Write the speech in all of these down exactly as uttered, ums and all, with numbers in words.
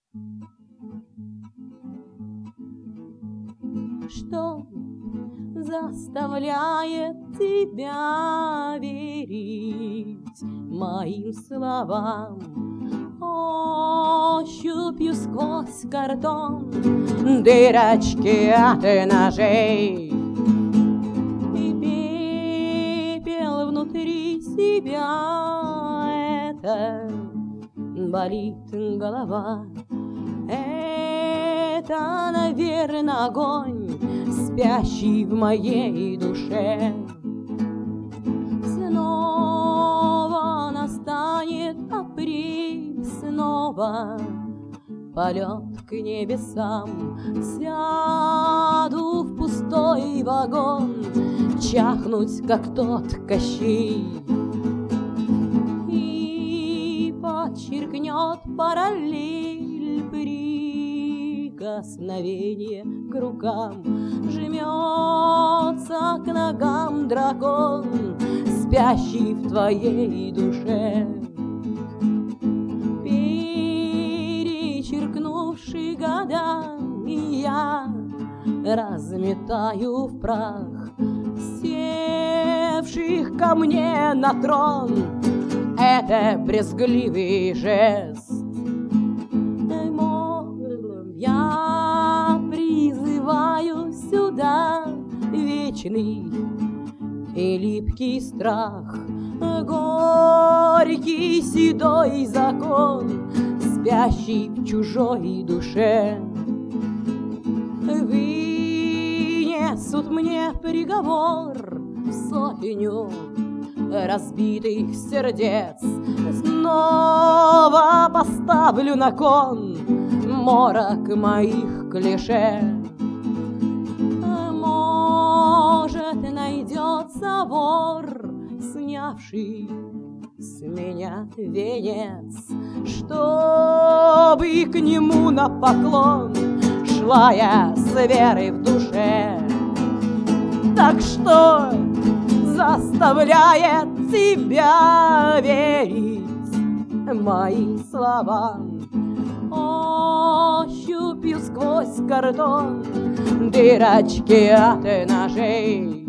Что заставляет тебя верить моим словам? Ощупью сквозь картон дырочки от ножей, и пепел внутри себя. Это болит голова. Это, наверное, огонь, спящий в моей душе. Снова настанет апрель, снова полет к небесам. Сяду в пустой вагон, чахнуть, как тот Кощей, и подчеркнет параллель прикосновение к рукам. Жмется к ногам дракон, спящий в твоей душе. Перечеркнувший года, я разметаю в прах севших ко мне на трон. Это брезгливый жест. Я призываю сюда вечный и липкий страх, горький седой закон, спящий в чужой душе. Вынесут мне приговор в сотню разбитых сердец. Снова поставлю на кон морок моих клише. Может, найдется вор, снявший с меня венец, чтобы к нему на поклон шла я с верой в душе. Так что заставляет тебя верить моим словам? Ощупью сквозь картон дырочки от ножей,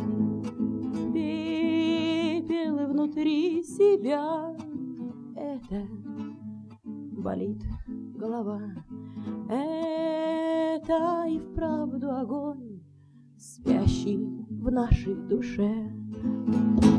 пепел внутри себя. Это болит голова. Это и вправду огонь, спящий в нашей душе.